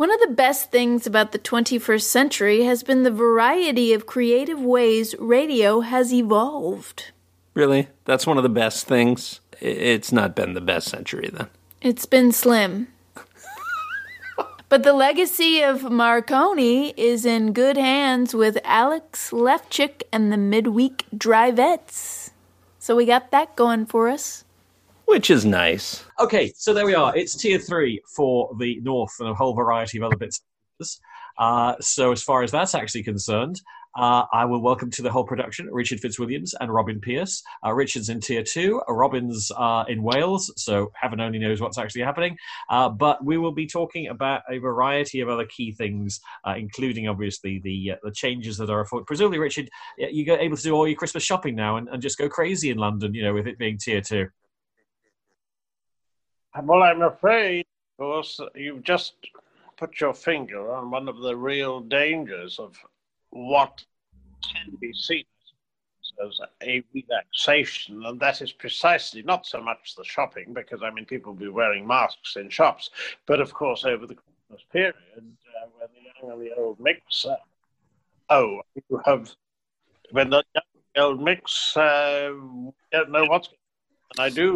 One of the best things about the 21st century has been the variety of creative ways radio has evolved. Really? That's one of the best things? It's not been the best century, then. It's been slim. But the legacy of Marconi is in good hands with Alex Lefchick and the Midweek Drivettes. So we got that going for us. Which is nice. Okay, so there we are. It's tier 3 for the North and a whole variety of other bits. So as far as that's actually concerned, I will welcome to the whole production Richard Fitzwilliams and Robin Pierce. Richard's in tier 2, Robin's in Wales, so heaven only knows what's actually happening. But we will be talking about a variety of other key things, including obviously the changes that are afoot. Presumably, Richard, you're able to do all your Christmas shopping now and just go crazy in London, with it being tier 2. Well, I'm afraid, of course, you've just put your finger on one of the real dangers of what can be seen as a relaxation, and that is precisely not so much the shopping, because, people will be wearing masks in shops, but, of course, over the Christmas period, when the young and the old mix, when the young and the old mix don't know what's going on. And I do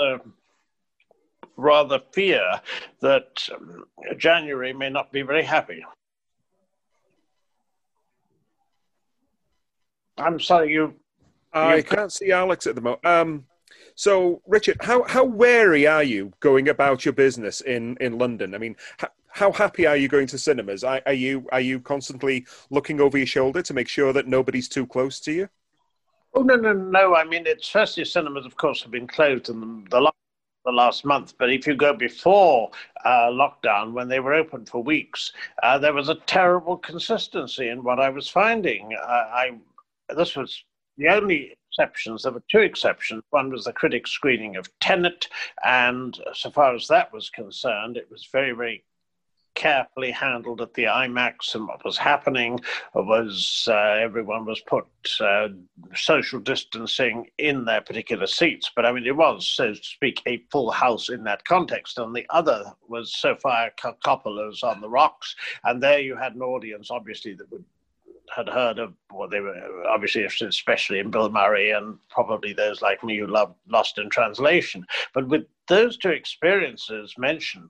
rather fear that January may not be very happy. I'm sorry, I can't see Alex at the moment. So, Richard, how wary are you going about your business in London? How happy are you going to cinemas? Are you constantly looking over your shoulder to make sure that nobody's too close to you? Oh, no. It's firstly, cinemas, of course, have been closed in the last month, but if you go before lockdown, when they were open for weeks, there was a terrible consistency in what I was finding. This was the only exceptions. There were 2 exceptions. One was the critic screening of Tenet, and so far as that was concerned, it was very, very carefully handled at the IMAX, and what was happening was everyone was put social distancing in their particular seats. But it was, so to speak, a full house in that context. And the other was Sofia Coppola's On the Rocks, and there you had an audience, obviously, that had heard of, well, they were obviously interested, especially in Bill Murray, and probably those like me who loved Lost in Translation. But with those 2 experiences mentioned,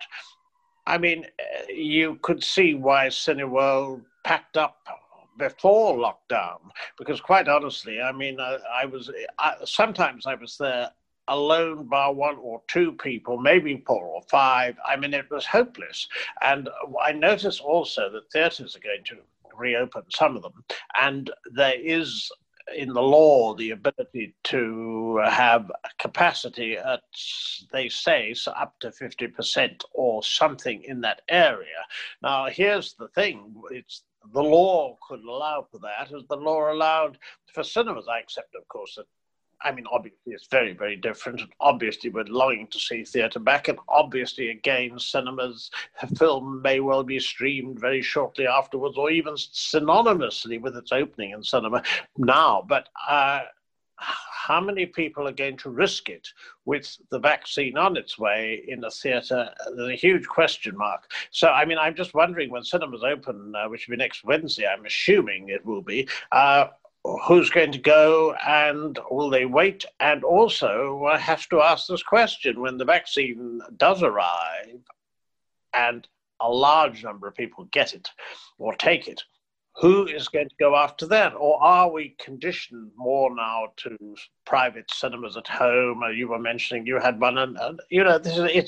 you could see why Cineworld packed up before lockdown, because quite honestly, sometimes I was there alone, bar 1 or 2 people, maybe 4 or 5. It was hopeless. And I noticed also that theatres are going to reopen, some of them, and there is in the law the ability to have capacity at, they say, so up to 50% or something in that area. Now, here's the thing. The law could allow for that, as the law allowed for cinemas. I accept, of course, that obviously it's very, very different. And obviously we're longing to see theatre back. And obviously, again, cinemas, film may well be streamed very shortly afterwards, or even synonymously with its opening in cinema now. But how many people are going to risk it with the vaccine on its way in a theatre? There's a huge question mark. So, I'm just wondering, when cinemas open, which will be next Wednesday, I'm assuming it will be, who's going to go, and will they wait? And also, I have to ask this question: when the vaccine does arrive and a large number of people get it or take it, who is going to go after that? Or are we conditioned more now to private cinemas at home? You were mentioning you had one, and this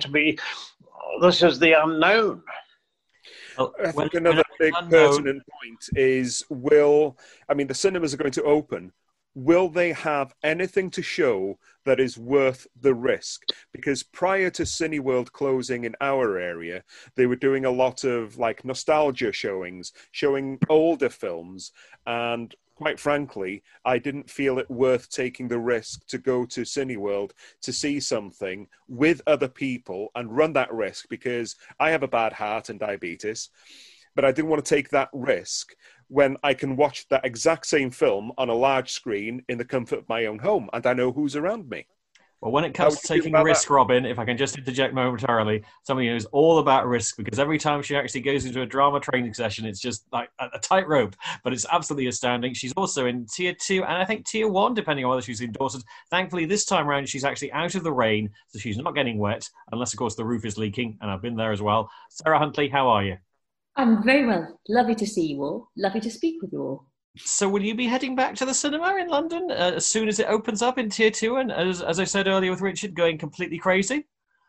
is the unknown. I think another big pertinent point is, the cinemas are going to open. Will they have anything to show that is worth the risk? Because prior to Cineworld closing in our area, they were doing a lot of nostalgia showings, showing older films, and quite frankly, I didn't feel it worth taking the risk to go to Cineworld to see something with other people and run that risk, because I have a bad heart and diabetes, but I didn't want to take that risk when I can watch that exact same film on a large screen in the comfort of my own home, and I know who's around me. Well, when it comes to taking risk, Robin, if I can just interject momentarily, somebody who's all about risk, because every time she actually goes into a drama training session, it's just like a tightrope, but it's absolutely astounding. She's also in Tier 2 and I think Tier 1, depending on whether she's in Dorset. Thankfully, this time around, she's actually out of the rain, so she's not getting wet, unless, of course, the roof is leaking, and I've been there as well. Sarah Huntley, how are you? I'm very well. Lovely to see you all. Lovely to speak with you all. So will you be heading back to the cinema in London as soon as it opens up in Tier 2 and, as I said earlier with Richard, going completely crazy?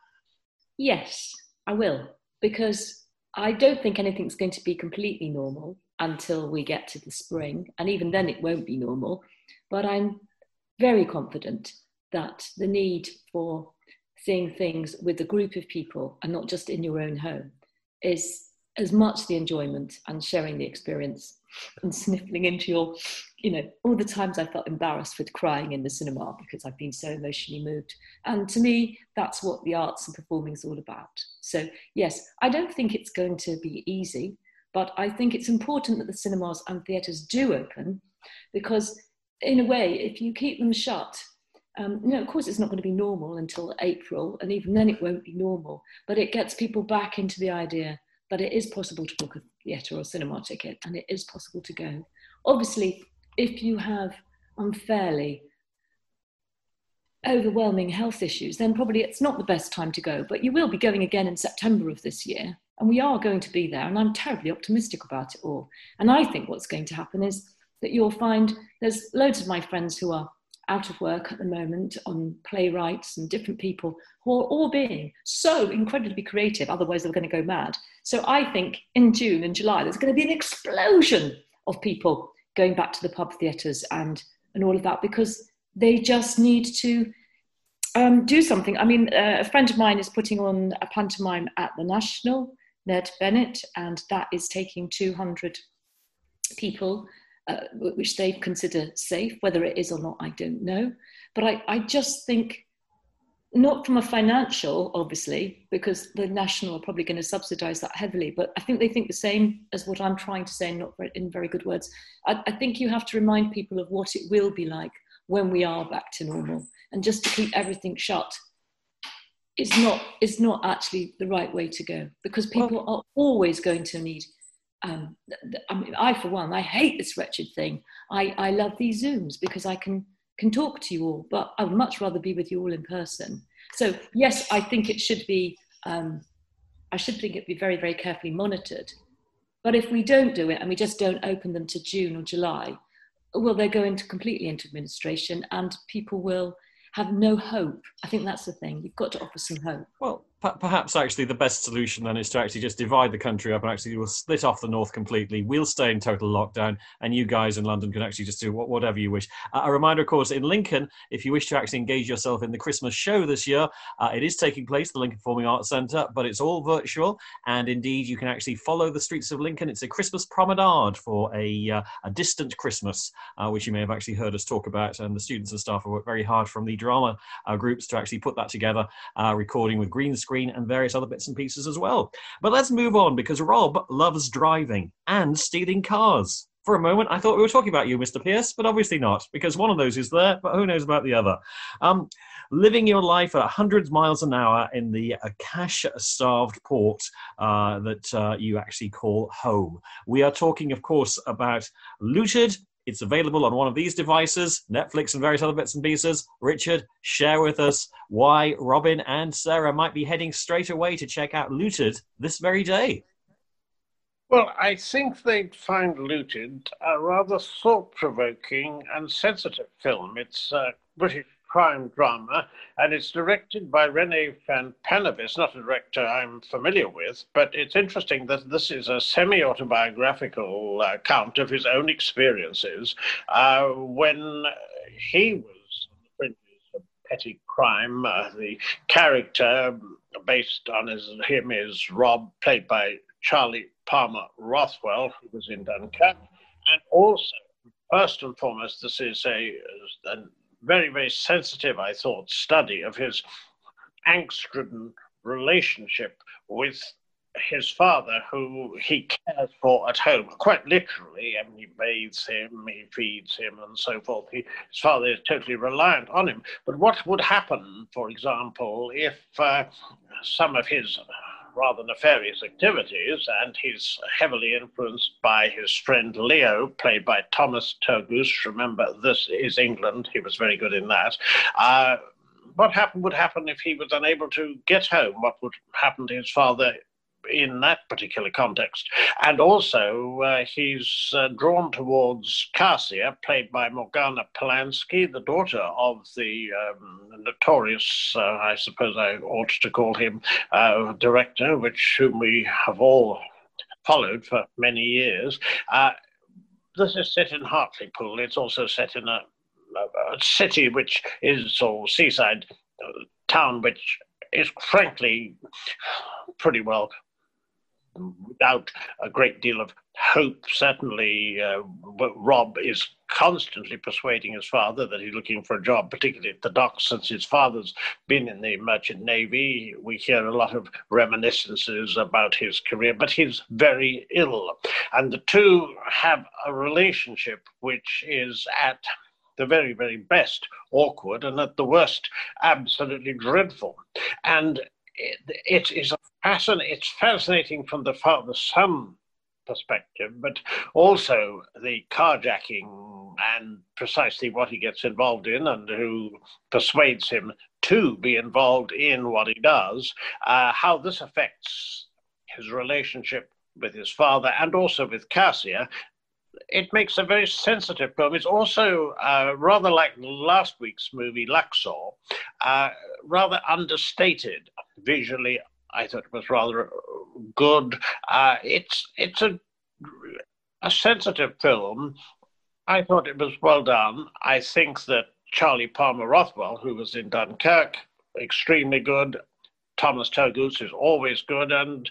Yes, I will, because I don't think anything's going to be completely normal until we get to the spring, and even then it won't be normal. But I'm very confident that the need for seeing things with a group of people and not just in your own home is as much the enjoyment and sharing the experience and sniffling into your, all the times I felt embarrassed with crying in the cinema because I've been so emotionally moved. And to me, that's what the arts and performing is all about. So yes, I don't think it's going to be easy, but I think it's important that the cinemas and theatres do open, because in a way, if you keep them shut, of course it's not going to be normal until April, and even then it won't be normal, but it gets people back into the idea that it is possible to book a theatre or cinema ticket, and it is possible to go. Obviously, if you have unfairly overwhelming health issues, then probably it's not the best time to go, but you will be going again in September of this year, and we are going to be there, and I'm terribly optimistic about it all. And I think what's going to happen is that you'll find there's loads of my friends who are out of work at the moment, on playwrights and different people who are all being so incredibly creative, otherwise they're going to go mad. So I think in June and July, there's going to be an explosion of people going back to the pub theatres and all of that, because they just need to do something. I mean, a friend of mine is putting on a pantomime at the National, Ned Bennett, and that is taking 200 people, which they consider safe. Whether it is or not, I don't know. But I just think, not from a financial, obviously, because the National are probably going to subsidise that heavily, but I think they think the same as what I'm trying to say, not in very good words. I think you have to remind people of what it will be like when we are back to normal, and just to keep everything shut is not actually the right way to go, because people are always going to need. I mean, I, for one, I hate this wretched thing. I love these Zooms because I can talk to you all, but I would much rather be with you all in person. So yes, I think it should be, I should think it'd be very, very carefully monitored. But if we don't do it and we just don't open them to June or July, well, they're going completely into administration and people will have no hope. I think that's the thing. You've got to offer some hope. Well, perhaps actually the best solution then is to actually just divide the country up and actually we'll split off the north completely. We'll stay in total lockdown and you guys in London can actually just do whatever you wish. A reminder, of course, in Lincoln, if you wish to actually engage yourself in the Christmas show this year, it is taking place at the Lincoln Performing Arts Centre, but it's all virtual. And indeed, you can actually follow the streets of Lincoln. It's a Christmas promenade for a distant Christmas, which you may have actually heard us talk about. And the students and staff have worked very hard from the drama groups to actually put that together, recording with green screen and various other bits and pieces as well. But let's move on, because Rob loves driving and stealing cars. For a moment, I thought we were talking about you, Mr. Pierce, but obviously not, because one of those is there, but who knows about the other. Living your life at 100 miles an hour in the cash-starved port that you actually call home. We are talking, of course, about Looted. It's available on one of these devices, Netflix and various other bits and pieces. Richard, share with us why Robin and Sarah might be heading straight away to check out Looted this very day. Well, I think they'd find Looted a rather thought-provoking and sensitive film. It's a British crime drama, and it's directed by René van Pannevis, not a director I'm familiar with, but it's interesting that this is a semi-autobiographical account of his own experiences when he was on the fringes of petty crime. The character based on him is Rob, played by Charlie Palmer Rothwell, who was in Dunkirk, and also, first and foremost, this is a very, very sensitive, I thought, study of his angst-ridden relationship with his father, who he cares for at home, quite literally. I mean, he bathes him, he feeds him, and so forth. His father is totally reliant on him. But what would happen, for example, if some of his rather nefarious activities, and he's heavily influenced by his friend Leo, played by Thomas Turgoose. Remember, this is England. He was very good in that. What would happen if he was unable to get home? What would happen to his father in that particular context? And also, he's drawn towards Cassia, played by Morgana Polanski, the daughter of the notorious, I suppose I ought to call him, director, whom we have all followed for many years. This is set in Hartlepool. It's also set in a city which is, or seaside town, which is frankly pretty well without a great deal of hope. Certainly, Rob is constantly persuading his father that he's looking for a job, particularly at the docks. Since his father's been in the Merchant Navy, we hear a lot of reminiscences about his career, but he's very ill. And the two have a relationship which is at the very, very best awkward, and at the worst absolutely dreadful. And it's fascinating from the father-son perspective, but also the carjacking and precisely what he gets involved in and who persuades him to be involved in what he does, how this affects his relationship with his father and also with Cassia. It makes a very sensitive film. It's also rather like last week's movie, Luxor, rather understated visually. I thought it was rather good. It's a sensitive film. I thought it was well done. I think that Charlie Palmer Rothwell, who was in Dunkirk, extremely good. Thomas Turgoose is always good, and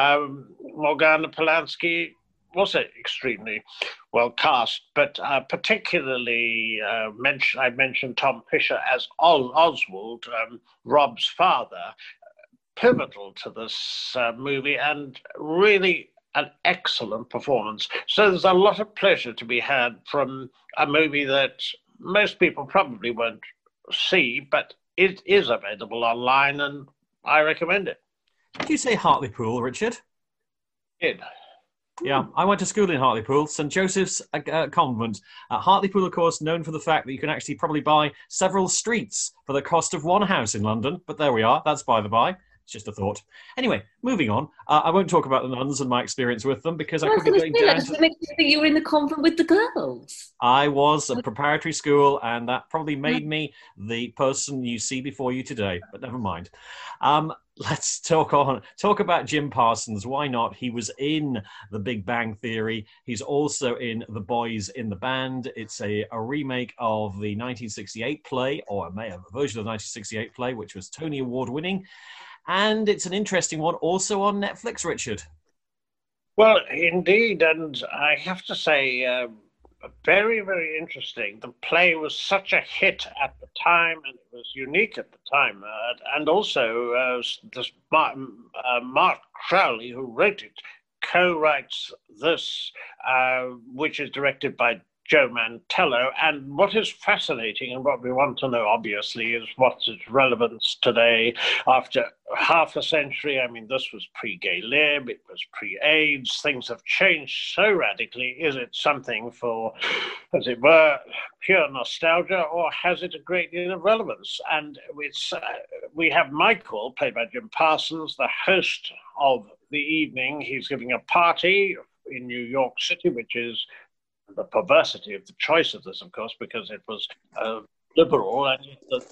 Morgana Polanski also extremely well cast, but particularly I mentioned Tom Fisher as Oswald, Rob's father, pivotal to this movie, and really an excellent performance. So there's a lot of pleasure to be had from a movie that most people probably won't see, but it is available online, and I recommend it. Did you say Hartlepool, Richard? I did. Yeah, I went to school in Hartlepool, St. Joseph's Convent. Hartlepool, of course, known for the fact that you can actually probably buy several streets for the cost of one house in London. But there we are. That's by the by. It's just a thought. Anyway, moving on. I won't talk about the nuns and my experience with them because I could be going down. Does it make you think you were in the convent with the girls? I was at preparatory school, and that probably made me the person you see before you today. But never mind. Let's talk about Jim Parsons. Why not? He was in The Big Bang Theory. He's also in The Boys in the Band. It's a remake of the 1968 play, or a version of the 1968 play, which was Tony Award winning. And it's an interesting one, also on Netflix, Richard. Well, indeed, and I have to say, very, very interesting. The play was such a hit at the time, and it was unique at the time. And also, this Mark Crowley, who wrote it, co-writes this, which is directed by Joe Mantello. And what is fascinating and what we want to know, obviously, is what's its relevance today after half a century. I mean, this was pre-gay lib, it was pre-AIDS. Things have changed so radically. Is it something for, as it were, pure nostalgia, or has it a great deal of relevance? And we have Michael, played by Jim Parsons, the host of the evening. He's giving a party in New York City, which is the perversity of the choice of this, of course, because it was liberal, and the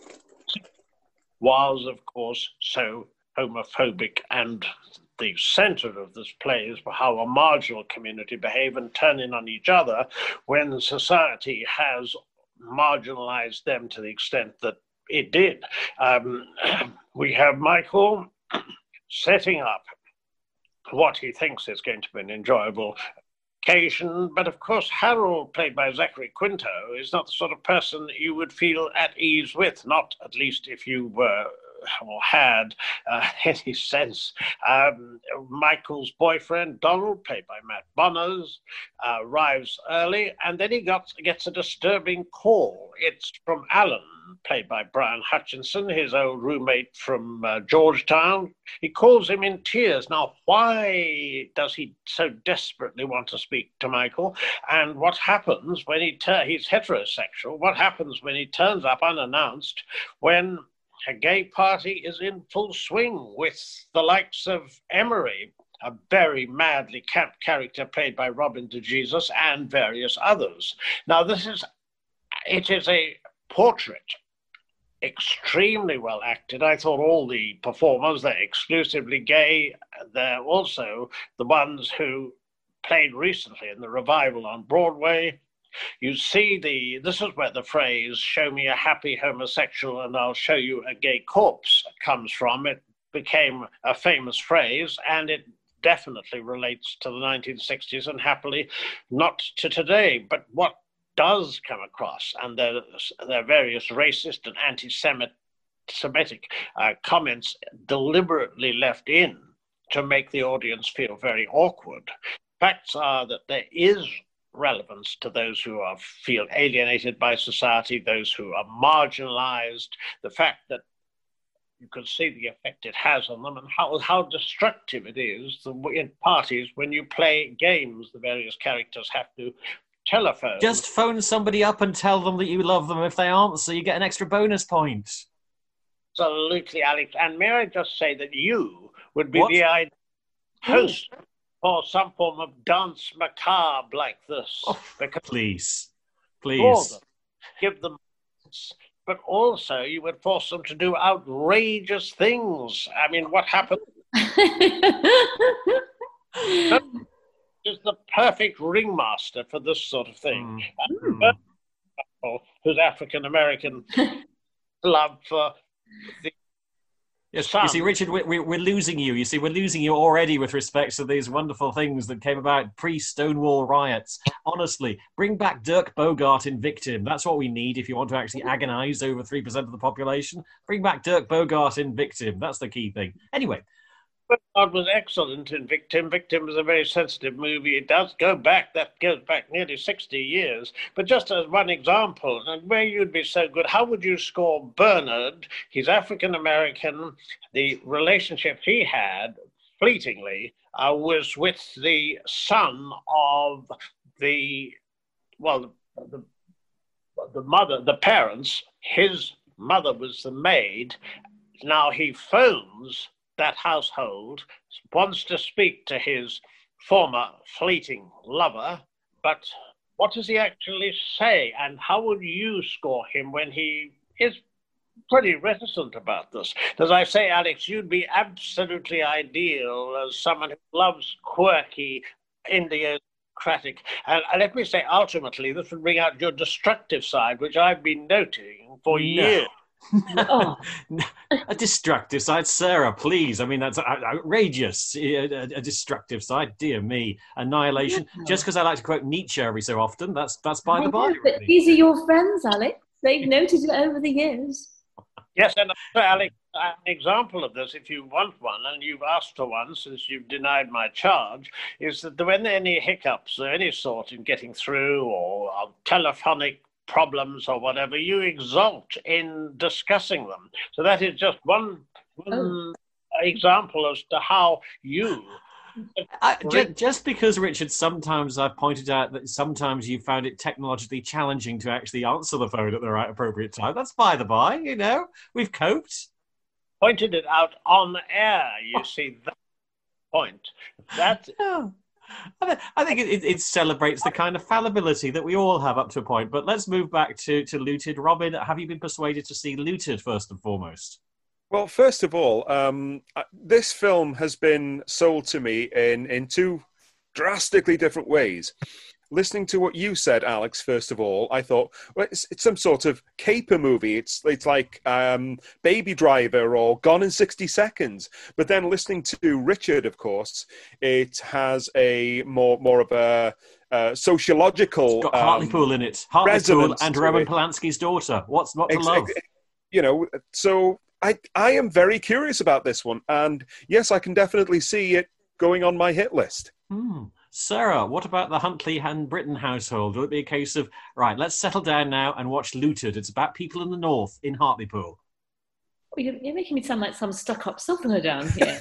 was, of course, so homophobic. And the center of this play is how a marginal community behave and turn in on each other when society has marginalized them to the extent that it did. We have Michael setting up what he thinks is going to be an enjoyable occasion, but of course Harold, played by Zachary Quinto, is not the sort of person you would feel at ease with, not at least if you were or had any sense. Michael's boyfriend, Donald, played by Matt Bonners, arrives early, and then he gets a disturbing call. It's from Alan, played by Brian Hutchinson, his old roommate from Georgetown. He calls him in tears. Now, why does he so desperately want to speak to Michael? And what happens when he's heterosexual? What happens when he turns up unannounced when a gay party is in full swing with the likes of Emery, a very madly camp character played by Robin DeJesus, and various others? Now, it is a portrait, extremely well acted. I thought all the performers, they're exclusively gay. They're also the ones who played recently in the revival on Broadway. You see this is where the phrase, show me a happy homosexual and I'll show you a gay corpse, comes from. It became a famous phrase, and it definitely relates to the 1960s and happily not to today. But what does come across, and there are various racist and anti-Semitic comments deliberately left in to make the audience feel very awkward. Facts are that there is relevance to those who feel alienated by society, those who are marginalized, the fact that you can see the effect it has on them, and how destructive it is in parties when you play games. The various characters have to telephone. Just phone somebody up and tell them that you love them. If they answer, you get an extra bonus point. Absolutely, Alex. And may I just say that you would be the ideal host for some form of dance macabre like this. Oh, please. Give them, but also you would force them to do outrageous things. I mean, what happened? Is the perfect ringmaster for this sort of thing. Who's African-American love for the Yes, you see, Richard, we're losing you. You see, we're losing you already with respect to these wonderful things that came about pre-Stonewall riots. Honestly, bring back Dirk Bogarde in Victim. That's what we need if you want to actually agonize over 3% of the population. Bring back Dirk Bogarde in Victim. That's the key thing. Anyway. Bogarde was excellent in Victim. Victim was a very sensitive movie. It does go back. That goes back nearly 60 years. But just as one example, and where you'd be so good, how would you score Bernard? He's African-American. The relationship he had, fleetingly, was with the son of the mother, the parents. His mother was the maid. Now he phones that household, wants to speak to his former fleeting lover, but what does he actually say, and how would you score him when he is pretty reticent about this? As I say, Alex, you'd be absolutely ideal as someone who loves quirky, idiosyncratic, and let me say, ultimately, this would bring out your destructive side, which I've been noting for years. A destructive side, Sarah, please. I mean, that's outrageous. A destructive side, dear me. Annihilation. Just because I like to quote Nietzsche every so often, that's by the by. But these are your friends, Alex. They've noted it over the years. Yes, and Alex, an example of this, if you want one, and you've asked for one since you've denied my charge, is that when there are any hiccups of any sort in getting through or telephonic problems or whatever, you exult in discussing them. So that is just one example as to how you... Just because, Richard, sometimes I've pointed out that sometimes you found it technologically challenging to actually answer the phone at the right appropriate time. That's by the by, you know. We've coped. Pointed it out on air, you see, that point. I think it celebrates the kind of fallibility that we all have up to a point. But let's move back to Looted. Robin, have you been persuaded to see Looted first and foremost? Well, first of all, this film has been sold to me in two drastically different ways. Listening to what you said, Alex, first of all, I thought, well, it's some sort of caper movie. It's like Baby Driver or Gone in 60 Seconds. But then listening to Richard, of course, it has a more of a sociological... It's got Hartlepool in it. Hartlepool and Roman Polanski's daughter. What's not to love? You know, so I am very curious about this one. And yes, I can definitely see it going on my hit list. Sarah, what about the Huntley and Britton household? Will it be a case of, right, let's settle down now and watch Looted? It's about people in the north in Hartlepool. Oh, you're making me sound like some stuck-up southerner down here.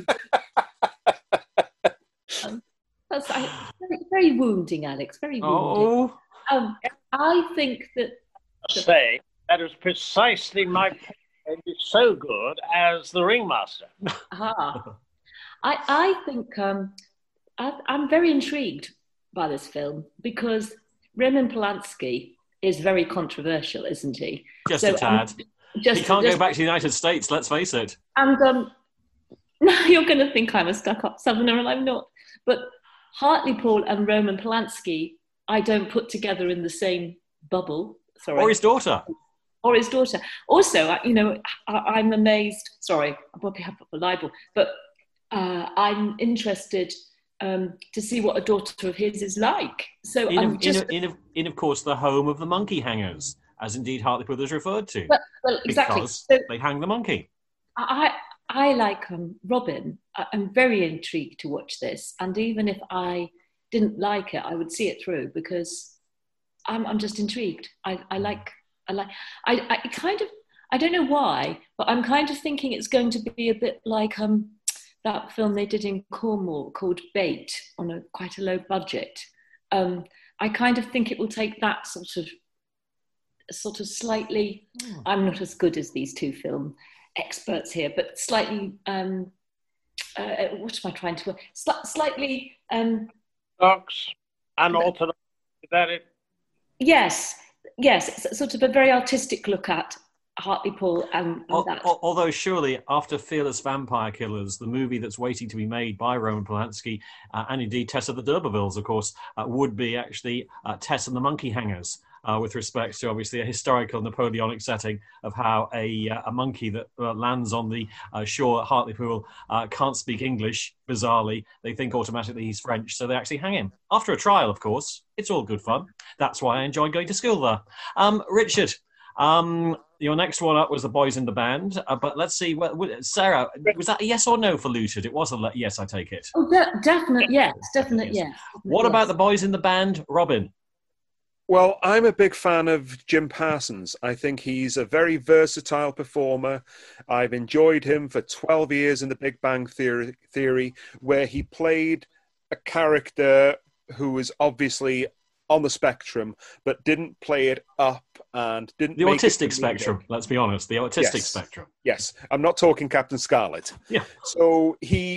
That's very, very wounding, Alex. Very wounding. Oh. I think that... Say, that is precisely my point. It's so good as the Ringmaster. I think I'm very intrigued by this film because Roman Polanski is very controversial, isn't he? Just a tad. He can't go back to the United States, let's face it. And now you're going to think I'm a stuck-up southerner, and I'm not. But Hartlepool and Roman Polanski, I don't put together in the same bubble. Sorry. Or his daughter. Also, I'm amazed. Sorry, I probably have put for libel, but I'm interested to see what a daughter of his is like. So in of course, the home of the monkey hangers, as indeed Hartlepool is referred to. Well, exactly. Because they hang the monkey. I like Robin. I'm very intrigued to watch this, and even if I didn't like it, I would see it through because I'm just intrigued. I don't know why, but I'm kind of thinking it's going to be a bit like that film they did in Cornwall called Bait on quite a low budget. I kind of think it will take that sort of slightly. I'm not as good as these two film experts here, but slightly. What am I trying to? Slightly. Orthodox, unorthodox. Is that it? Yes, it's sort of a very artistic look at Hartlepool and that. Although surely after Fearless Vampire Killers, the movie that's waiting to be made by Roman Polanski and indeed Tess of the D'Urbervilles, of course, would be actually Tess and the Monkey Hangers. With respect to obviously a historical Napoleonic setting of how a monkey that lands on the shore at Hartlepool can't speak English, bizarrely. They think automatically he's French, so they actually hang him. After a trial, of course. It's all good fun. That's why I enjoyed going to school there. Richard, your next one up was The Boys in the Band, but let's see, Sarah, was that a yes or no for Looted? It was a yes, I take it. Oh, definite yes. What about The Boys in the Band, Robin? Well, I'm a big fan of Jim Parsons. I think he's a very versatile performer. I've enjoyed him for 12 years in The Big Bang Theory, where he played a character who was obviously on the spectrum, but didn't play it up and didn't. The autistic spectrum, let's be honest, the autistic spectrum. Yes, I'm not talking Captain Scarlet. Yeah. So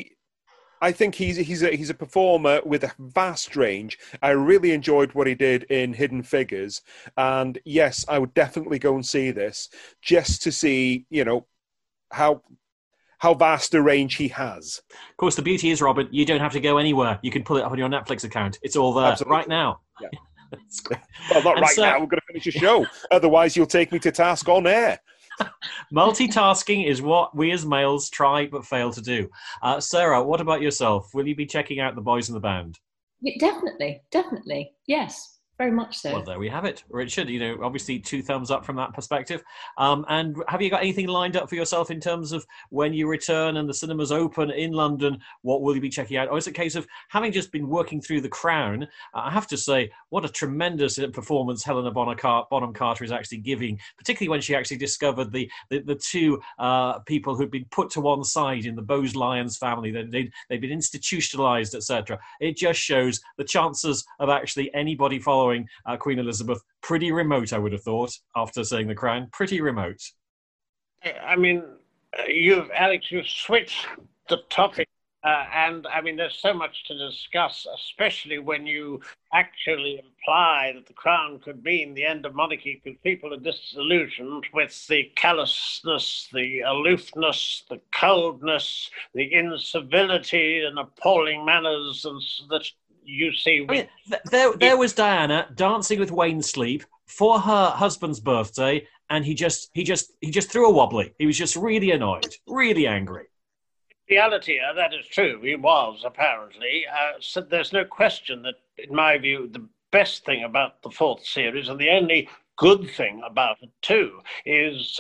I think he's a performer with a vast range. I really enjoyed what he did in Hidden Figures, and yes, I would definitely go and see this just to see, how vast a range he has. Of course, the beauty is, Robert, you don't have to go anywhere. You can pull it up on your Netflix account. It's all there right now. Yeah. Well, not right now. We're going to finish a show. Otherwise, you'll take me to task on air. Multitasking is what we as males try but fail to do. Sarah, what about yourself? Will you be checking out The Boys in the Band? Yeah, definitely. Yes, very much so. Well, there we have it. Richard, obviously 2 thumbs up from that perspective. And have you got anything lined up for yourself in terms of when you return and the cinemas open in London? What will you be checking out? Or is it a case of having just been working through The Crown? I have to say, what a tremendous performance Helena Bonham Carter is actually giving, particularly when she actually discovered the 2 people who'd been put to one side in the Bowes-Lyons family. They'd been institutionalized, etc. It just shows the chances of actually anybody following Queen Elizabeth pretty remote, I would have thought, after seeing The Crown. Pretty remote. I mean, Alex, you've switched the topic, and I mean, there's so much to discuss, especially when you actually imply that The Crown could mean the end of monarchy, because people are disillusioned with the callousness, the aloofness, the coldness, the incivility and appalling manners that you see. I mean, there was Diana dancing with Wayne Sleep for her husband's birthday, and he just threw a wobbly. He was just really annoyed, really angry. In reality, that is true. He was, apparently. So there's no question that, in my view, the best thing about the 4th series, and the only good thing about it too, is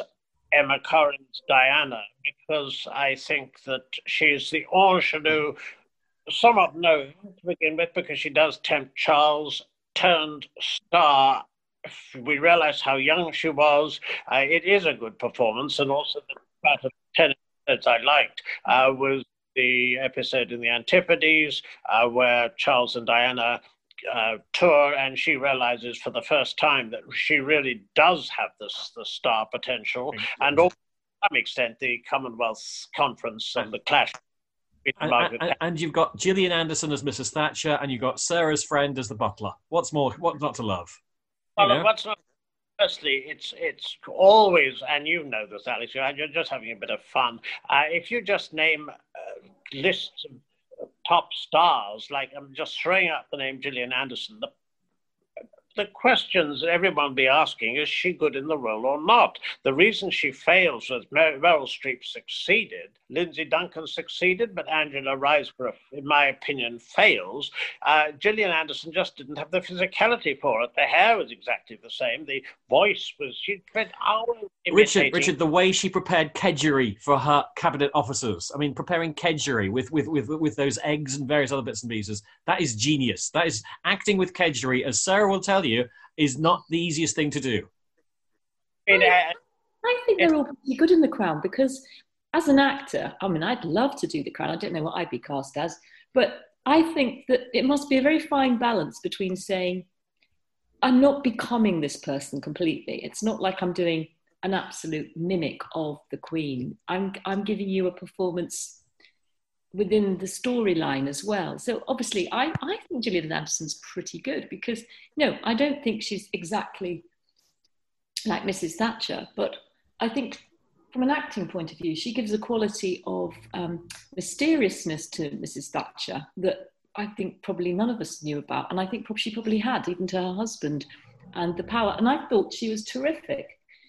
Emma Corrin's Diana, because I think that she's the ingenue, somewhat known to begin with, because she does tempt Charles, turned star. We realise how young she was. It is a good performance, and also the part of tennis that I liked was the episode in the Antipodes where Charles and Diana tour, and she realizes for the first time that she really does have the star potential, and also, to some extent, the Commonwealth Conference and the clash. And you've got Gillian Anderson as Mrs. Thatcher, and you've got Sarah's friend as the butler. What's not to love? Well, what's not? Firstly, it's always, and you know this, Alex, you're just having a bit of fun. If you just name lists of top stars, like I'm just throwing out the name Gillian Anderson, the questions everyone will be asking, is she good in the role or not? The reason she fails was Meryl Streep succeeded, Lindsay Duncan succeeded, but Angela Riseborough, in my opinion, fails. Gillian Anderson just didn't have the physicality for it. The hair was exactly the same. The voice was, she spent hours imitating. Richard, the way she prepared kedgeree for her cabinet officers. I mean, preparing kedgeree with those eggs and various other bits and pieces. That is genius. That is acting with kedgeree, as Sarah will tell you, is not the easiest thing to do. I think they're all pretty good in The Crown, because as an actor, I mean, I'd love to do The Crown. I don't know what I'd be cast as, but I think that it must be a very fine balance between saying, I'm not becoming this person completely. It's not like I'm doing an absolute mimic of the Queen. I'm giving you a performance within the storyline as well. So obviously, I think Gillian Anderson's pretty good, because, no, I don't think she's exactly like Mrs. Thatcher, but I think from an acting point of view, she gives a quality of mysteriousness to Mrs. Thatcher that I think probably none of us knew about. And I think she probably had, even to her husband, and the power. And I thought she was terrific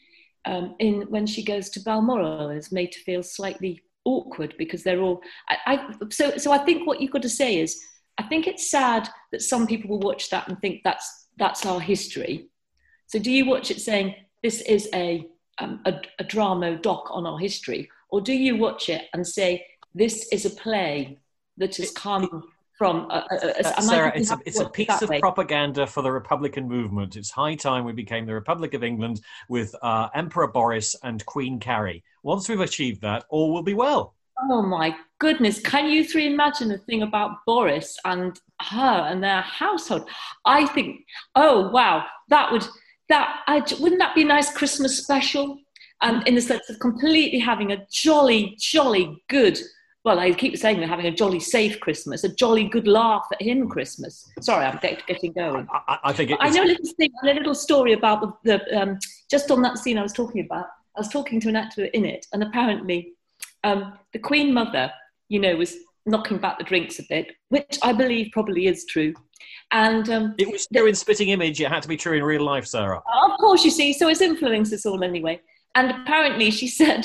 when she goes to Balmoral and is made to feel slightly awkward because they're all... So I think what you've got to say is, I think it's sad that some people will watch that and think that's our history. So do you watch it saying, this is a drama doc on our history? Or do you watch it and say, this is a play that has come from... Sarah, it's a piece of propaganda for the Republican movement. It's high time we became the Republic of England with Emperor Boris and Queen Carrie. Once we've achieved that, all will be well. Oh my goodness. Can you three imagine the thing about Boris and her and their household? I think, oh wow, wouldn't that be a nice Christmas special? In the sense of completely having a jolly, jolly good, well, I keep saying they're having a jolly safe Christmas, a jolly good laugh at him Christmas. Sorry, I'm getting going. I think I know a little story about the just on that scene I was talking about. I was talking to an actor in it, and apparently the Queen Mother, was knocking back the drinks a bit, which I believe probably is true. And it was true in Spitting Image. It had to be true in real life, Sarah. Of course, you see. So it's influenced us all anyway. And apparently, she said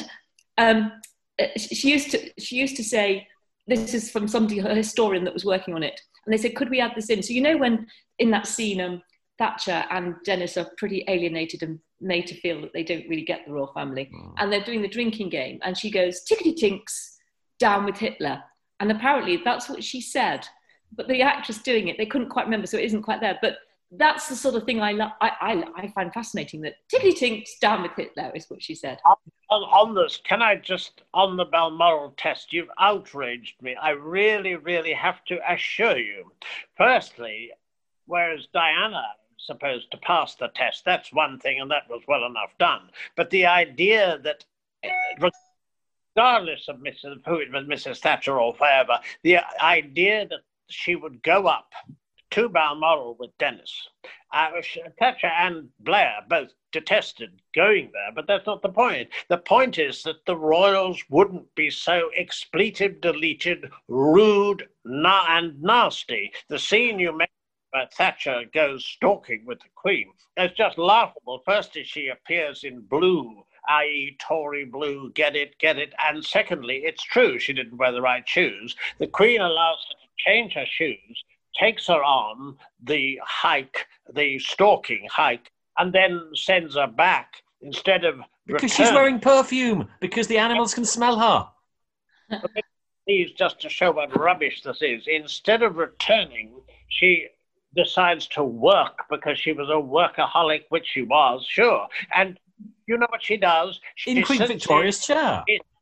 she used to say, this is from somebody, a historian that was working on it, and they said, could we add this in? So when in that scene, Thatcher and Dennis are pretty alienated and made to feel that they don't really get the royal family, and they're doing the drinking game, and she goes, tickety-tinks, down with Hitler. And apparently that's what she said, but the actress doing it, they couldn't quite remember, so it isn't quite there. But that's the sort of thing I find fascinating, that tickety-tinks, down with Hitler is what she said. On this, can I just, on the Balmoral test, you've outraged me. I really, really have to assure you. Firstly, whereas Diana supposed to pass the test, that's one thing, and that was well enough done. But the idea that, regardless of who it was, Mrs. Thatcher or whoever, the idea that she would go up to Balmoral with Dennis. Thatcher and Blair both detested going there, but that's not the point. The point is that the royals wouldn't be so expletive, deleted, rude, and nasty. The scene you mentioned where Thatcher goes stalking with the Queen is just laughable. Firstly, she appears in blue, i.e. Tory blue, get it. And secondly, it's true, she didn't wear the right shoes. The Queen allows her to change her shoes, takes her on the hike, the stalking hike, and then sends her back instead of Because she's wearing perfume, because the animals can smell her. Just to show what rubbish this is, instead of returning, she decides to work because she was a workaholic, which she was, sure. And you know what she does? In Queen Victoria's chair.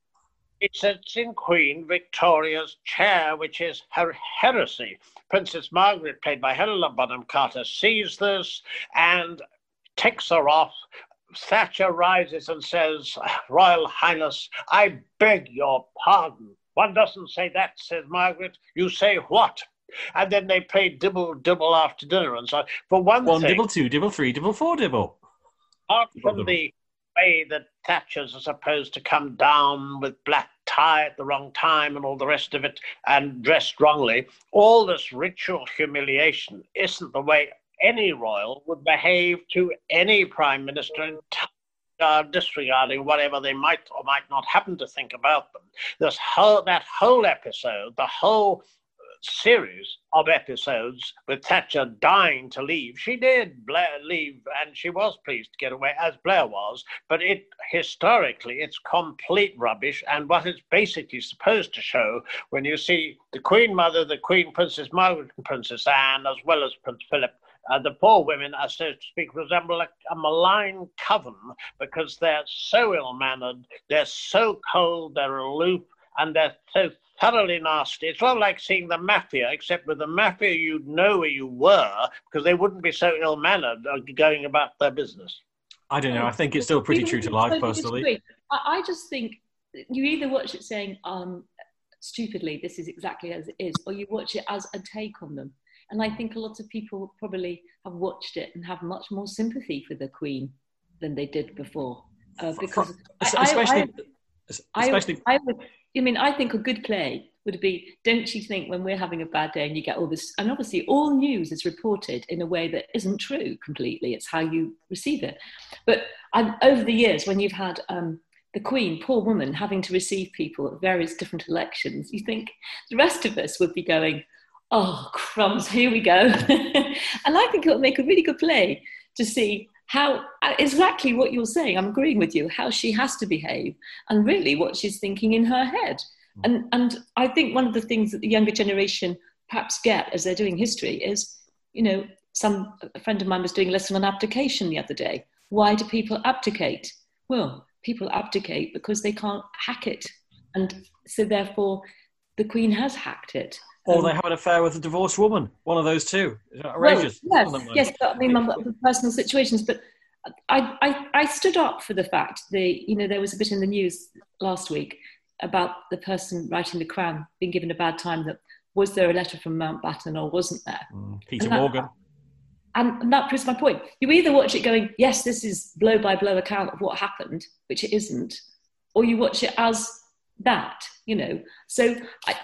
It sits in Queen Victoria's chair, which is her heresy. Princess Margaret, played by Helena Bonham Carter, sees this and takes her off. Thatcher rises and says, "Royal Highness, I beg your pardon." "One doesn't say that," says Margaret. "You say what?" And then they play dibble, dibble after dinner. And so, for one thing... Dibble, two dibble, three dibble, four dibble. Apart from the way that Thatchers are supposed to come down with black tie at the wrong time and all the rest of it and dressed wrongly, all this ritual humiliation isn't the way any royal would behave to any prime minister, disregarding whatever they might or might not happen to think about them. That whole episode, the whole series of episodes with Thatcher dying to leave. She did leave, and she was pleased to get away, as Blair was, but historically it's complete rubbish. And what it's basically supposed to show, when you see the Queen Mother, the Queen Princess Margaret and Princess Anne, as well as Prince Philip, the poor women, are, so to speak, resemble a malign coven because they're so ill-mannered, they're so cold, they're aloof, and they're so thoroughly nasty. It's all like seeing the Mafia, except with the Mafia you'd know where you were because they wouldn't be so ill-mannered going about their business. I don't know. I think it's still pretty true to life, personally. I just think you either watch it saying, stupidly, this is exactly as it is, or you watch it as a take on them. And I think a lot of people probably have watched it and have much more sympathy for the Queen than they did before. Because I think a good play would be, don't you think when we're having a bad day and you get all this, and obviously all news is reported in a way that isn't true completely, it's how you receive it. But over the years, when you've had the Queen, poor woman, having to receive people at various different elections, you think the rest of us would be going, "Oh, crumbs, here we go." And I think it would make a really good play to see how, exactly what you're saying, I'm agreeing with you, how she has to behave and really what she's thinking in her head. And I think one of the things that the younger generation perhaps get as they're doing history is, a friend of mine was doing a lesson on abdication the other day. Why do people abdicate? Well, people abdicate because they can't hack it. And so therefore the Queen has hacked it. Or they have an affair with a divorced woman. One of those two. Outrageous. Well, yes. But, personal situations. But I stood up for the fact there was a bit in the news last week about the person writing the Crown being given a bad time. That was there a letter from Mountbatten or wasn't there? Peter Morgan. And that proves my point. You either watch it going, yes, this is blow by blow account of what happened, which it isn't, or you watch it as that. So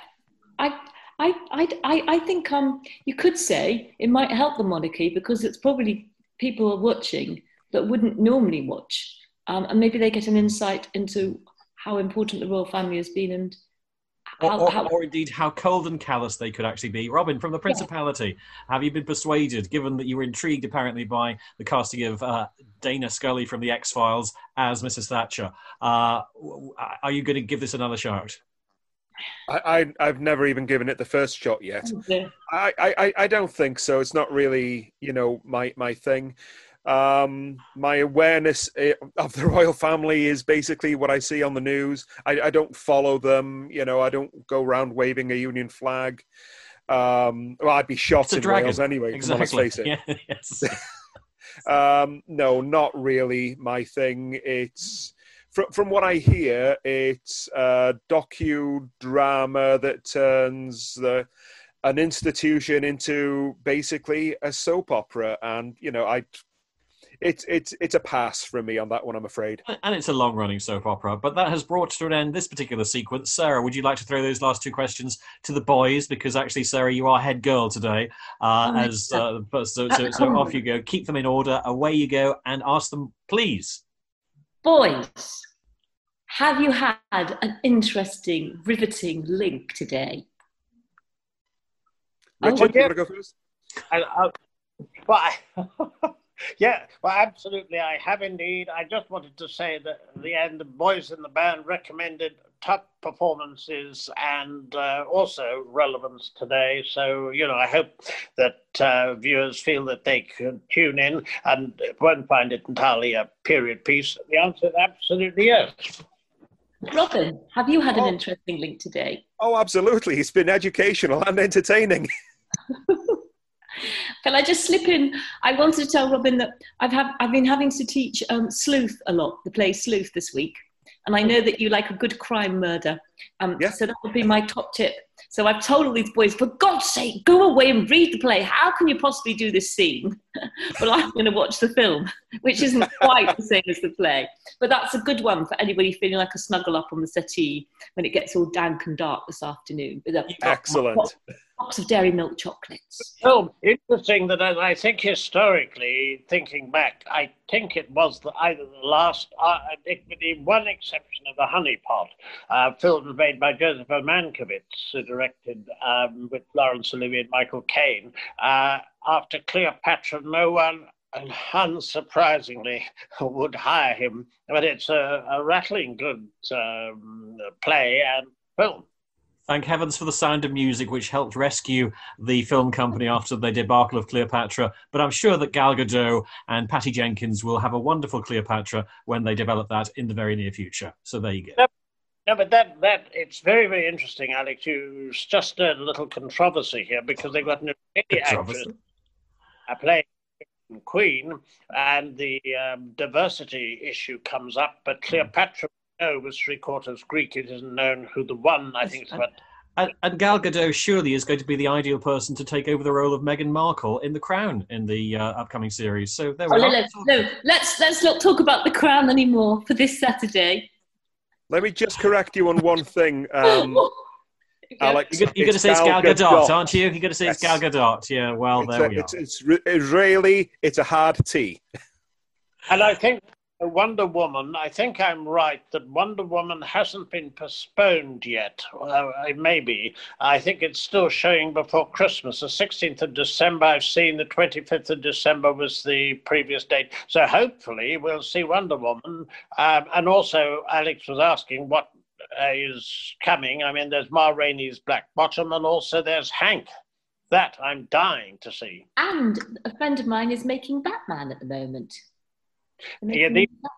I think you could say it might help the monarchy because it's probably people are watching that wouldn't normally watch. And maybe they get an insight into how important the royal family has been and or indeed how cold and callous they could actually be. Robin, from the Principality, have you been persuaded, given that you were intrigued apparently by the casting of Dana Scully from The X-Files as Mrs. Thatcher, are you going to give this another shot? I've never even given it the first shot yet. Okay. I don't think so. It's not really, my thing. My awareness of the royal family is basically what I see on the news. I don't follow them. I don't go around waving a Union flag. I'd be shot in Wales anyway. Exactly. Let's face it. Yeah, yes. No, not really my thing. It's from what I hear, it's a docudrama that turns an institution into basically a soap opera, and it's a pass from me on that one, I'm afraid. And it's a long-running soap opera, but that has brought to an end this particular sequence. Sarah, would you like to throw those last two questions to the boys? Because actually, Sarah, you are head girl today. So off you go. Keep them in order. Away you go, and ask them, please. Boys, have you had an interesting, riveting link today? Richard, do you want to go first? Yeah, well, absolutely, I have indeed. I just wanted to say that at the end, the boys in the band recommended top performances and also relevance today. So, I hope that viewers feel that they can tune in and won't find it entirely a period piece. The answer is absolutely yes. Robin, have you had an interesting link today? Oh, absolutely. It's been educational and entertaining. Can I just slip in? I wanted to tell Robin that I've been having to teach Sleuth a lot, the play Sleuth this week. And I know that you like a good crime murder. So that would be my top tip. So I've told all these boys, for God's sake, go away and read the play. How can you possibly do this scene? Well, I'm going to watch the film, which isn't quite the same as the play. But that's a good one for anybody feeling like a snuggle up on the settee when it gets all dank and dark this afternoon. Excellent. Box of Dairy Milk chocolates. Oh, interesting that I think historically, thinking back, I think it was either the last, with the one exception of The Honey Pot, film made by Joseph Mankiewicz, directed with Laurence Olivier and Michael Caine. After Cleopatra, no one, unsurprisingly, would hire him. But it's a rattling good play and film. Thank heavens for The Sound of Music, which helped rescue the film company after the debacle of Cleopatra. But I'm sure that Gal Gadot and Patty Jenkins will have a wonderful Cleopatra when they develop that in the very near future. So there you go. No, but that it's very, very interesting, Alex. You just stirred a little controversy here because they've got an Israeli actress playing Queen, and the diversity issue comes up. But Cleopatra was 3/4 Greek. It isn't known who the one, I think. And Gal Gadot surely is going to be the ideal person to take over the role of Meghan Markle in The Crown in the upcoming series. So there we are. No, let's not talk about The Crown anymore for this Saturday. Let me just correct you on one thing, Alex. You're going to say it's Gal Gadot, aren't you? You're going to say it's Gal Gadot. Yeah, well, there we are. It's Israeli. It's a hard T. And I think Wonder Woman, I think I'm right that Wonder Woman hasn't been postponed yet. It may be. I think it's still showing before Christmas. The 16th of December, I've seen. The 25th of December was the previous date. So hopefully we'll see Wonder Woman. And also, Alex was asking what is coming. I mean, there's Ma Rainey's Black Bottom, and also there's Hank. That I'm dying to see. And a friend of mine is making Batman at the moment. And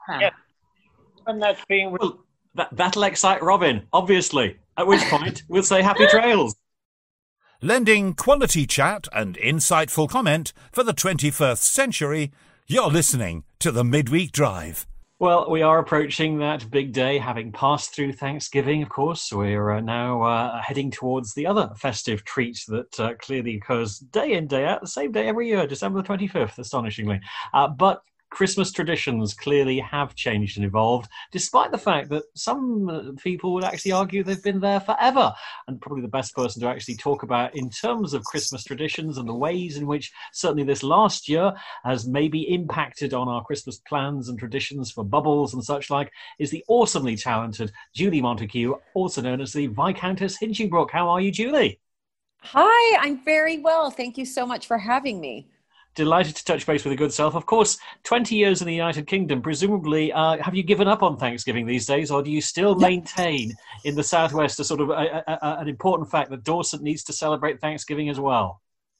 that's being... Well, that'll excite Robin, obviously, at which point we'll say happy trails. Lending quality chat and insightful comment for the 21st century, you're listening to the Midweek Drive. Well, we are approaching that big day, having passed through Thanksgiving, of course. We're now heading towards the other festive treat that clearly occurs day in, day out, the same day every year, December the 25th, astonishingly. But Christmas traditions clearly have changed and evolved, despite the fact that some people would actually argue they've been there forever. And probably the best person to actually talk about in terms of Christmas traditions and the ways in which certainly this last year has maybe impacted on our Christmas plans and traditions for bubbles and such like is the awesomely talented Julie Montague, also known as the Viscountess Hinchingbrooke. How are you, Julie? Hi, I'm very well. Thank you so much for having me. Delighted to touch base with a good self. Of course, 20 years in the United Kingdom, presumably, have you given up on Thanksgiving these days, or do you still maintain in the Southwest a sort of an important fact that Dorset needs to celebrate Thanksgiving as well?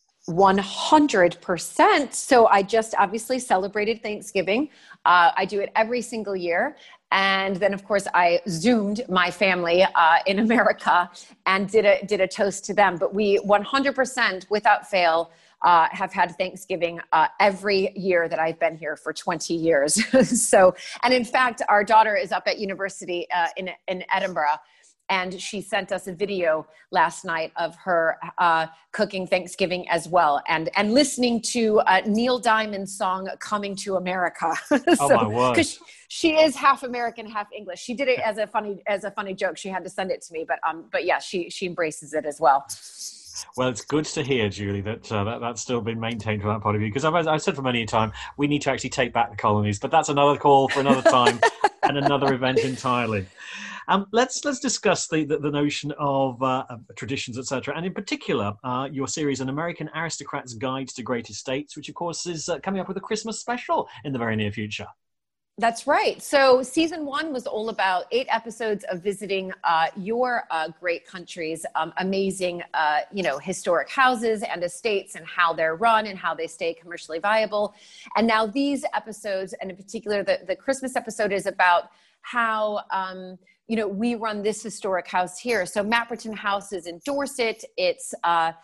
100%. So I just obviously celebrated Thanksgiving. I do it every single year. And then, of course, I Zoomed my family in America and did a toast to them. But we 100%, without fail, have had Thanksgiving every year that I've been here for 20 years. So, and in fact, our daughter is up at university in Edinburgh, and she sent us a video last night of her cooking Thanksgiving as well, and listening to Neil Diamond's song "Coming to America." Oh my word! Because she is half American, half English. She did it as a funny joke. She had to send it to me, but yeah, she embraces it as well. Well, it's good to hear, Julie, that that's still been maintained from that point of view. Because I've said for many a time, we need to actually take back the colonies. But that's another call for another time and another event entirely. Let's discuss the notion of traditions, etc., and in particular your series, An American Aristocrat's Guide to Great Estates, which of course is coming up with a Christmas special in the very near future. That's right. So season 1 was all about 8 episodes of visiting your great country's amazing, historic houses and estates and how they're run and how they stay commercially viable. And now these episodes, and in particular, the Christmas episode is about how, we run this historic house here. So Mapperton House is in Dorset. It's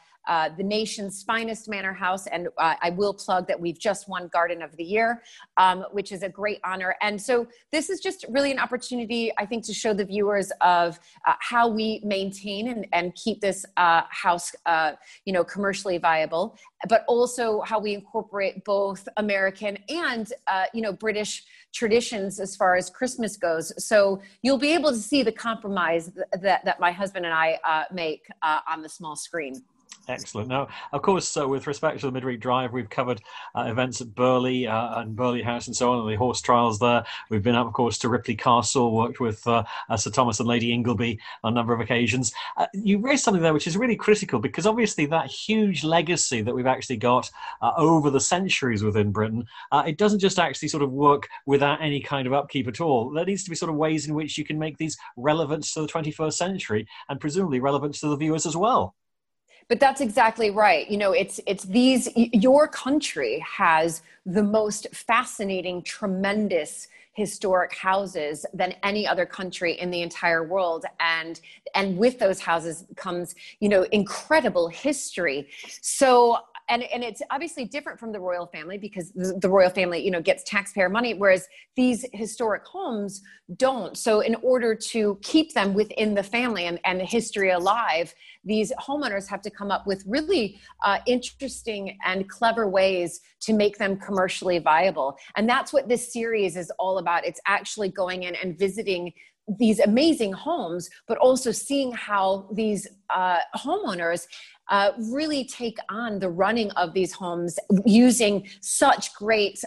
the nation's finest manor house. And I will plug that we've just won Garden of the Year, which is a great honor. And so this is just really an opportunity, I think, to show the viewers of how we maintain and keep this house, commercially viable, but also how we incorporate both American and, British traditions as far as Christmas goes. So you'll be able to see the compromise that my husband and I make on the small screen. Excellent. Now, of course, with respect to the Midweek Drive, we've covered events at Burghley and Burghley House and so on, and the horse trials there. We've been up, of course, to Ripley Castle, worked with Sir Thomas and Lady Ingleby on a number of occasions. You raised something there which is really critical, because obviously that huge legacy that we've actually got over the centuries within Britain, it doesn't just actually sort of work without any kind of upkeep at all. There needs to be sort of ways in which you can make these relevant to the 21st century and presumably relevant to the viewers as well. But that's exactly right. It's these, your country has the most fascinating, tremendous historic houses than any other country in the entire world. And with those houses comes, incredible history. So, and it's obviously different from the royal family, because the royal family, gets taxpayer money, whereas these historic homes don't. So in order to keep them within the family and the history alive, these homeowners have to come up with really interesting and clever ways to make them commercially viable. And that's what this series is all about. It's actually going in and visiting these amazing homes, but also seeing how these homeowners really take on the running of these homes using such great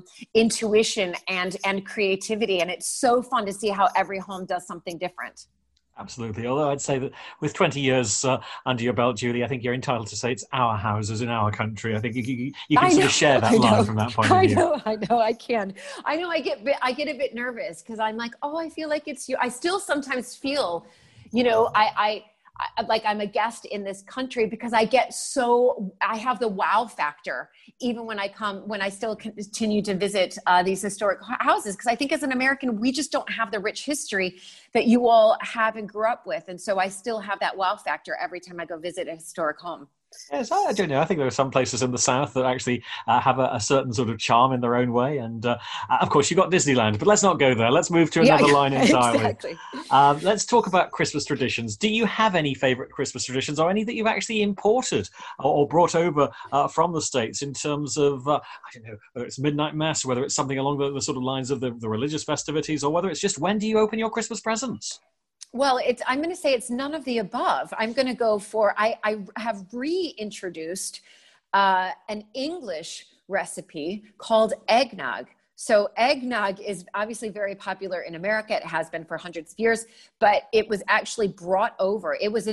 intuition and creativity. And it's so fun to see how every home does something different. Absolutely. Although I'd say that with 20 years under your belt, Julie, I think you're entitled to say it's our houses in our country. I think you can sort of share that line from that point of view. I know, I can. I know I get a bit nervous, because I'm like, I feel like it's you. I still sometimes feel, I like I'm a guest in this country, because I have the wow factor, even when I still continue to visit these historic houses. Because I think as an American, we just don't have the rich history that you all have and grew up with. And so I still have that wow factor every time I go visit a historic home. Yes, I don't know. I think there are some places in the South that actually have a certain sort of charm in their own way. And of course, you've got Disneyland, but let's not go there. Let's move to another line entirely. Exactly. Let's talk about Christmas traditions. Do you have any favourite Christmas traditions, or any that you've actually imported or brought over from the States in terms of, I don't know, whether it's midnight mass, whether it's something along the sort of lines of the religious festivities, or whether it's just when do you open your Christmas presents? Well, I'm going to say it's none of the above. I'm going to go for, I have reintroduced an English recipe called eggnog. So eggnog is obviously very popular in America. It has been for hundreds of years, but it was actually brought over. It was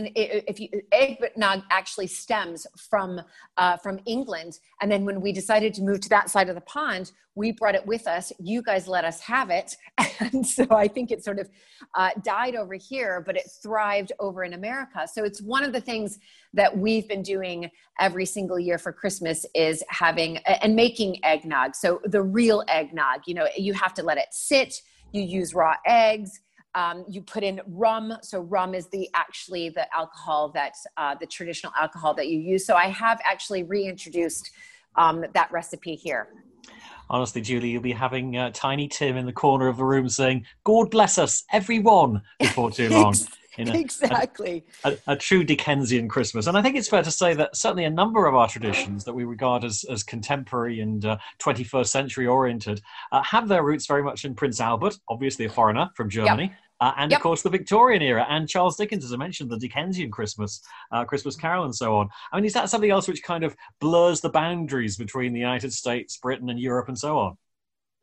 eggnog actually stems from England. And then when we decided to move to that side of the pond, we brought it with us. You guys let us have it. And so I think it sort of died over here, but it thrived over in America. So it's one of the things that we've been doing every single year for Christmas is having and making eggnog. So the real eggnog, you have to let it sit. You use raw eggs. You put in rum. So rum is the alcohol that's the traditional alcohol that you use. So I have actually reintroduced that recipe here. Honestly, Julie, you'll be having Tiny Tim in the corner of the room saying, "God bless us, everyone," before too long. Exactly. A true Dickensian Christmas. And I think it's fair to say that certainly a number of our traditions that we regard as contemporary and 21st century oriented have their roots very much in Prince Albert, obviously a foreigner from Germany. Yep. Of course, the Victorian era, and Charles Dickens, as I mentioned, the Dickensian Christmas, Christmas Carol, and so on. I mean, is that something else which kind of blurs the boundaries between the United States, Britain, and Europe, and so on?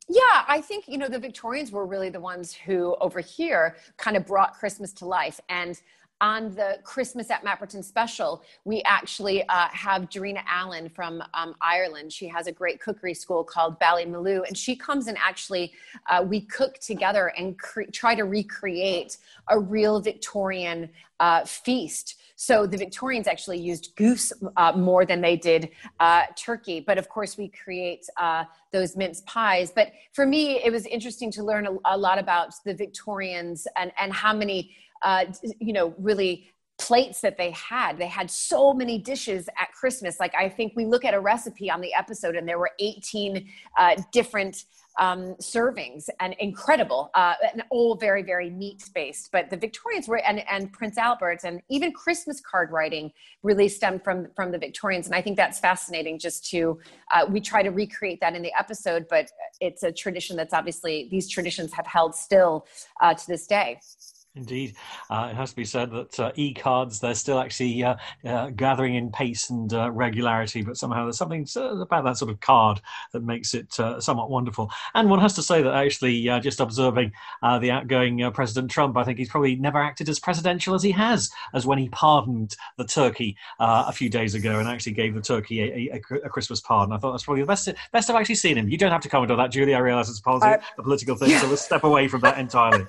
Yeah, I think, the Victorians were really the ones who over here kind of brought Christmas to life. And on the Christmas at Mapperton special, we actually have Darina Allen from Ireland. She has a great cookery school called Ballymaloe, and she comes and actually, we cook together and try to recreate a real Victorian feast. So the Victorians actually used goose more than they did turkey. But of course, we create those mince pies. But for me, it was interesting to learn a lot about the Victorians and how many really plates that they had. They had so many dishes at Christmas. Like, I think we look at a recipe on the episode and there were 18 different servings, and incredible, and all very, very meat-based. But the Victorians were, and Prince Albert, and even Christmas card writing really stemmed from the Victorians. And I think that's fascinating just to, we try to recreate that in the episode, but it's a tradition that's obviously, these traditions have held still to this day. Indeed. It has to be said that e-cards, they're still actually gathering in pace and regularity, but somehow there's something about that sort of card that makes it somewhat wonderful. And one has to say that actually, just observing the outgoing President Trump, I think he's probably never acted as presidential as he has, as when he pardoned the turkey a few days ago and actually gave the turkey a Christmas pardon. I thought that's probably the best I've actually seen him. You don't have to comment on that, Julie. I realise it's a political thing, so let's step away from that entirely.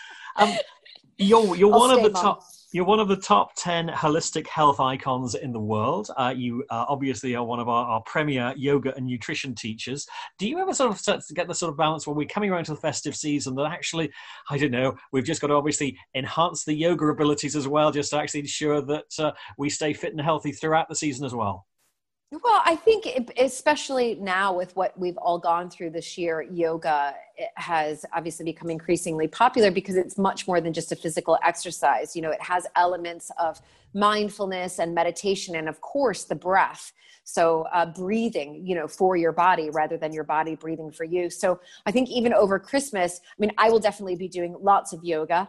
You're one of the top 10 holistic health icons in the world. You obviously are one of our premier yoga and nutrition teachers. Do you ever sort of get the sort of balance when we're coming around to the festive season that actually, I don't know, we've just got to obviously enhance the yoga abilities as well, just to actually ensure that we stay fit and healthy throughout the season as well? Well, I think especially now with what we've all gone through this year, yoga has obviously become increasingly popular because it's much more than just a physical exercise. It has elements of mindfulness and meditation, and of course the breath. So breathing, for your body rather than your body breathing for you. So I think even over Christmas, I will definitely be doing lots of yoga.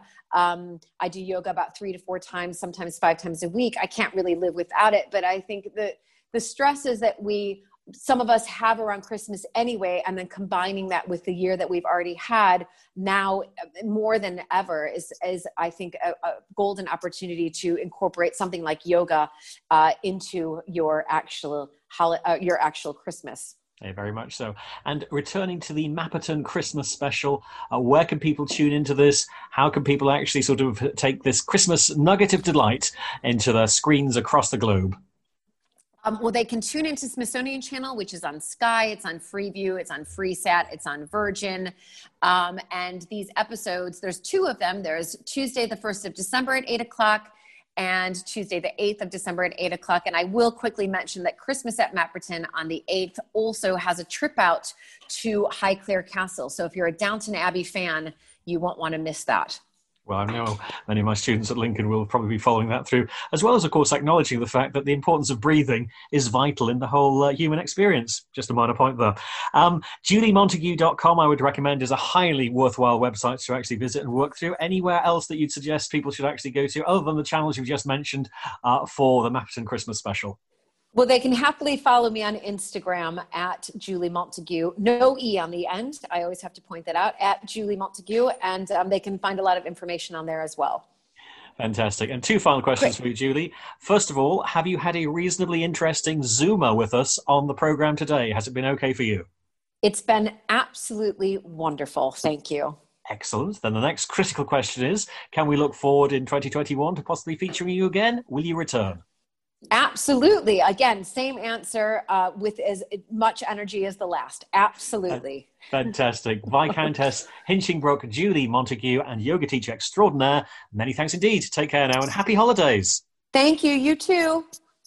I do yoga about 3 to 4 times, sometimes 5 times a week. I can't really live without it, but I think the stresses that some of us have around Christmas anyway, and then combining that with the year that we've already had now more than ever is I think a golden opportunity to incorporate something like yoga into your actual Christmas. Yeah, very much so. And returning to the Mapperton Christmas special, where can people tune into this? How can people actually sort of take this Christmas nugget of delight into their screens across the globe? Well, they can tune into Smithsonian Channel, which is on Sky, it's on Freeview, it's on Freesat, it's on Virgin. And these episodes, there's 2 of them. There's Tuesday, the 1st of December at 8 o'clock and Tuesday, the 8th of December at 8 o'clock. And I will quickly mention that Christmas at Mapperton on the 8th also has a trip out to Highclere Castle. So if you're a Downton Abbey fan, you won't want to miss that. Well, I know many of my students at Lincoln will probably be following that through, as well as, of course, acknowledging the fact that the importance of breathing is vital in the whole human experience. Just a minor point there. JulieMontague.com, I would recommend, is a highly worthwhile website to actually visit and work through. Anywhere else that you'd suggest people should actually go to, other than the channels you've just mentioned for the Mapperton Christmas special? Well, they can happily follow me on Instagram at Julie Montague. No E on the end. I always have to point that out, at Julie Montague. And they can find a lot of information on there as well. Fantastic. And 2 final questions for you, Julie. First of all, have you had a reasonably interesting Zoomer with us on the program today? Has it been okay for you? It's been absolutely wonderful. Thank you. Excellent. Then the next critical question is, can we look forward in 2021 to possibly featuring you again? Will you return? Absolutely. Again, same answer with as much energy as the last. Absolutely. Fantastic. Viscountess Hinchingbroke, Julie Montague, and yoga teacher extraordinaire. Many thanks indeed. Take care now and happy holidays. Thank you. You too.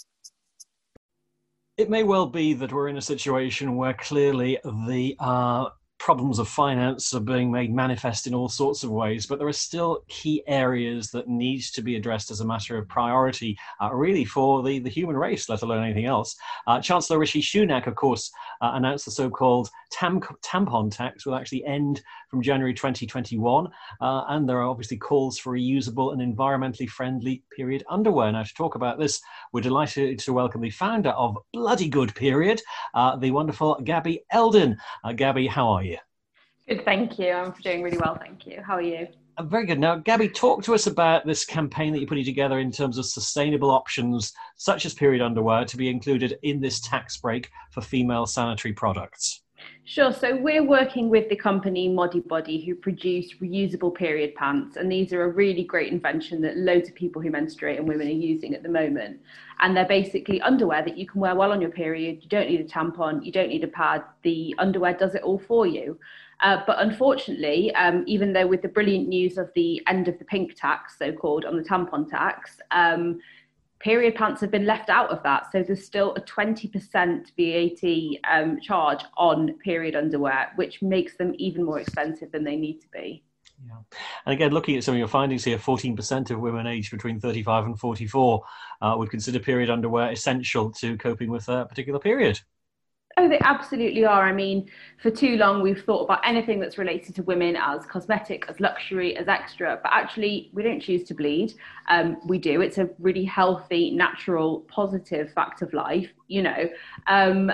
It may well be that we're in a situation where clearly the problems of finance are being made manifest in all sorts of ways, but there are still key areas that need to be addressed as a matter of priority, really for the human race, let alone anything else. Chancellor Rishi Sunak, of course, announced the so-called tampon tax will actually end from January 2021, and there are obviously calls for reusable and environmentally friendly period underwear. Now, to talk about this, we're delighted to welcome the founder of Bloody Good Period, the wonderful Gabby Eldon. Gabby, how are you? Good, thank you. I'm doing really well, thank you. How are you? I'm very good. Now, Gabby, talk to us about this campaign that you're putting together in terms of sustainable options, such as period underwear, to be included in this tax break for female sanitary products. Sure. So we're working with the company Modibodi, who produce reusable period pants. And these are a really great invention that loads of people who menstruate and women are using at the moment. And they're basically underwear that you can wear well on your period. You don't need a tampon. You don't need a pad. The underwear does it all for you. But unfortunately, even though with the brilliant news of the end of the pink tax, so-called, on the tampon tax, period pants have been left out of that. So there's still a 20% VAT charge on period underwear, which makes them even more expensive than they need to be. Yeah. And again, looking at some of your findings here, 14% of women aged between 35 and 44 would consider period underwear essential to coping with a particular period. Oh, they absolutely are. I mean, for too long, we've thought about anything that's related to women as cosmetic, as luxury, as extra. But actually, we don't choose to bleed. We do. It's a really healthy, natural, positive fact of life, you know. And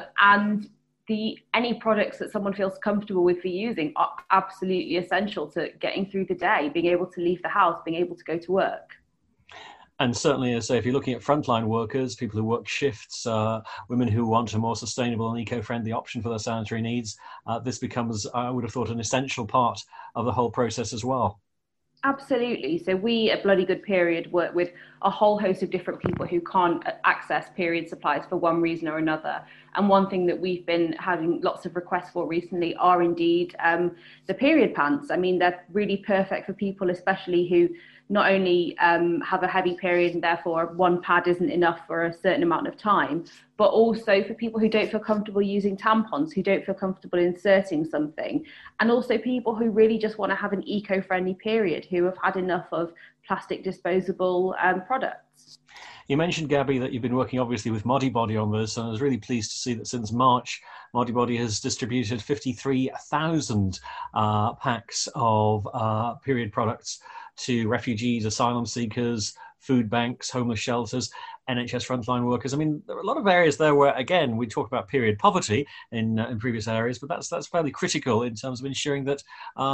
any products that someone feels comfortable with for using are absolutely essential to getting through the day, being able to leave the house, being able to go to work. And certainly, as I say, if you're looking at frontline workers, people who work shifts, women who want a more sustainable and eco-friendly option for their sanitary needs, this becomes, I would have thought, an essential part of the whole process as well. Absolutely. So we at Bloody Good Period work with a whole host of different people who can't access period supplies for one reason or another. And one thing that we've been having lots of requests for recently are indeed the period pants. I mean, they're really perfect for people, especially who not only have a heavy period and therefore one pad isn't enough for a certain amount of time, but also for people who don't feel comfortable using tampons, who don't feel comfortable inserting something, and also people who really just want to have an eco-friendly period, who have had enough of plastic disposable products. You mentioned, Gabby, that you've been working obviously with Modibodi on this, and I was really pleased to see that since March, Modibodi has distributed 53,000 packs of period products to refugees, asylum seekers, food banks, homeless shelters, NHS frontline workers. I mean, there are a lot of areas there where, again, we talk about period poverty in previous areas, but that's fairly critical in terms of ensuring that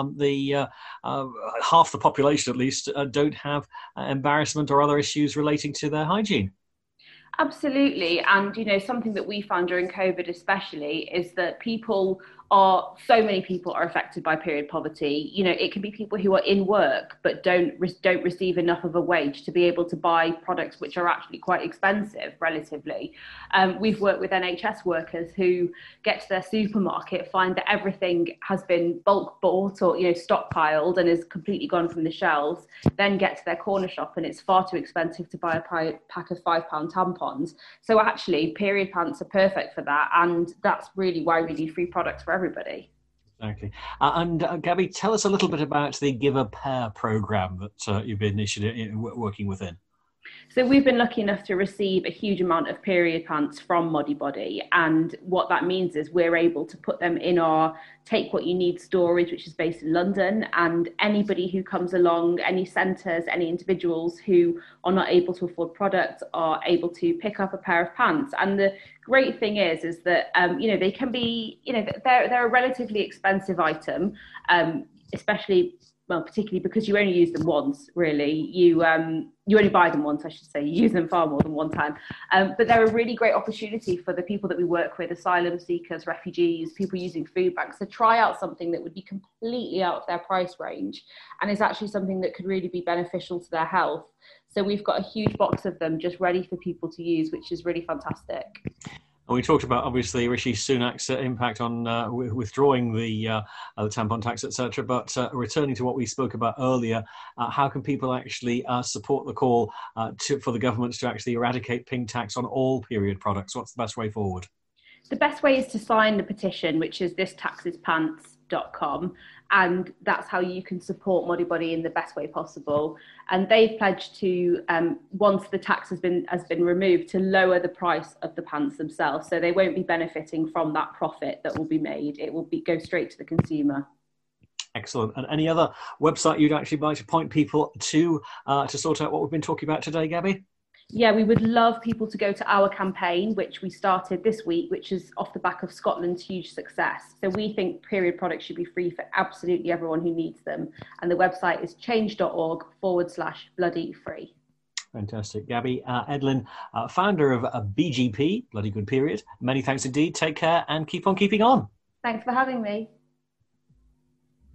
half the population, at least, don't have embarrassment or other issues relating to their hygiene. Absolutely. And, you know, something that we found during COVID especially is that so many people are affected by period poverty. You know, it can be people who are in work but don't receive enough of a wage to be able to buy products which are actually quite expensive relatively. We've worked with NHS workers who get to their supermarket, find that everything has been bulk bought or, you know, stockpiled and is completely gone from the shelves, then get to their corner shop and it's far too expensive to buy a pack of £5 tampons. So actually, period pants are perfect for that, and that's really why we need free products for everybody. Exactly. And Gabby, tell us a little bit about the Give a Pair programme that you've been working within. So we've been lucky enough to receive a huge amount of period pants from Modibodi, and what that means is we're able to put them in our Take What You Need storage, which is based in London, and anybody who comes along, any centres, any individuals who are not able to afford products are able to pick up a pair of pants. And the great thing is that you know, they can be, you know, they're a relatively expensive item, especially, well, particularly because you only use them once, really. You only buy them once, I should say. You use them far more than one time. But they're a really great opportunity for the people that we work with, asylum seekers, refugees, people using food banks, to try out something that would be completely out of their price range and is actually something that could really be beneficial to their health. So we've got a huge box of them just ready for people to use, which is really fantastic. And we talked about, obviously, Rishi Sunak's impact on withdrawing the tampon tax, etc. But returning to what we spoke about earlier, how can people actually support the call for the government to actually eradicate pink tax on all period products? What's the best way forward? The best way is to sign the petition, which is thistaxespants.com. And that's how you can support Modibodi in the best way possible. And they've pledged to, once the tax has been removed, to lower the price of the pants themselves. So they won't be benefiting from that profit that will be made. It will go straight to the consumer. Excellent. And any other website you'd actually like to point people to sort out what we've been talking about today, Gabby? Yeah, we would love people to go to our campaign, which we started this week, which is off the back of Scotland's huge success. So we think period products should be free for absolutely everyone who needs them. And the website is change.org/bloody free. Fantastic. Gabby, Edlyn, founder of BGP, Bloody Good Period. Many thanks indeed. Take care and keep on keeping on. Thanks for having me.